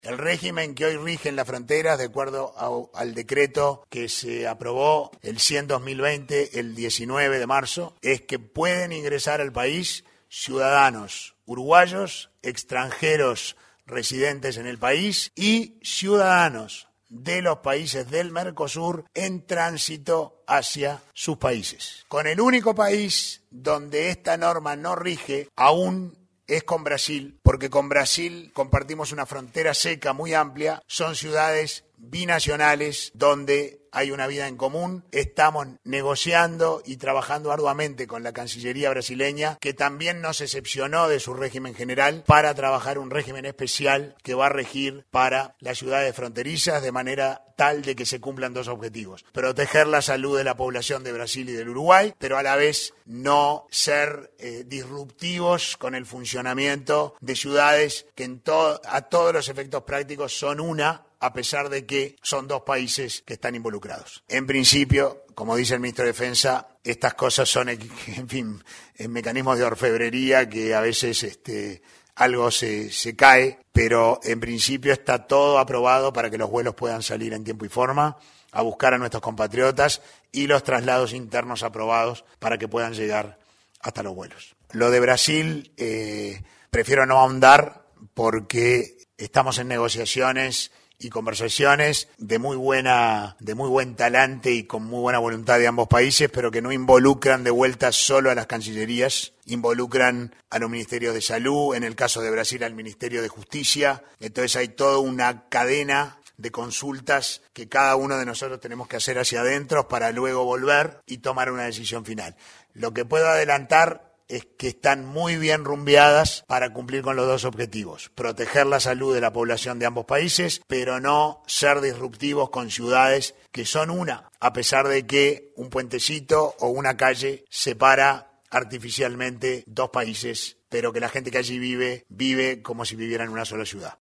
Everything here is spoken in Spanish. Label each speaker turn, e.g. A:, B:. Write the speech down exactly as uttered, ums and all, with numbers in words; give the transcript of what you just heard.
A: El régimen que hoy rige en las fronteras, de acuerdo a, al decreto que se aprobó el cien barra dos mil veinte, el diecinueve de marzo, es que pueden ingresar al país ciudadanos uruguayos, extranjeros residentes en el país y ciudadanos de los países del Mercosur en tránsito hacia sus países. Con el único país donde esta norma no rige aún es con Brasil, porque con Brasil compartimos una frontera seca muy amplia, son ciudades binacionales donde hay una vida en común. Estamos negociando y trabajando arduamente con la Cancillería brasileña, que también nos excepcionó de su régimen general para trabajar un régimen especial que va a regir para las ciudades fronterizas de manera tal de que se cumplan dos objetivos: proteger la salud de la población de Brasil y del Uruguay, pero a la vez no ser eh, disruptivos con el funcionamiento de ciudades que en to- a todos los efectos prácticos son una, a pesar de que son dos países que están involucrados. En principio, como dice el ministro de Defensa, estas cosas son, en fin, mecanismos de orfebrería que a veces este, algo se, se cae, pero en principio está todo aprobado para que los vuelos puedan salir en tiempo y forma a buscar a nuestros compatriotas y los traslados internos aprobados para que puedan llegar hasta los vuelos. Lo de Brasil, eh, prefiero no ahondar porque estamos en negociaciones y conversaciones de muy buena, de muy buen talante y con muy buena voluntad de ambos países, pero que no involucran de vuelta solo a las cancillerías, involucran a los ministerios de salud, en el caso de Brasil al Ministerio de Justicia. Entonces hay toda una cadena de consultas que cada uno de nosotros tenemos que hacer hacia adentro para luego volver y tomar una decisión final. Lo que puedo adelantar es que están muy bien rumbeadas para cumplir con los dos objetivos: proteger la salud de la población de ambos países, pero no ser disruptivos con ciudades que son una, a pesar de que un puentecito o una calle separa artificialmente dos países, pero que la gente que allí vive, vive como si viviera en una sola ciudad.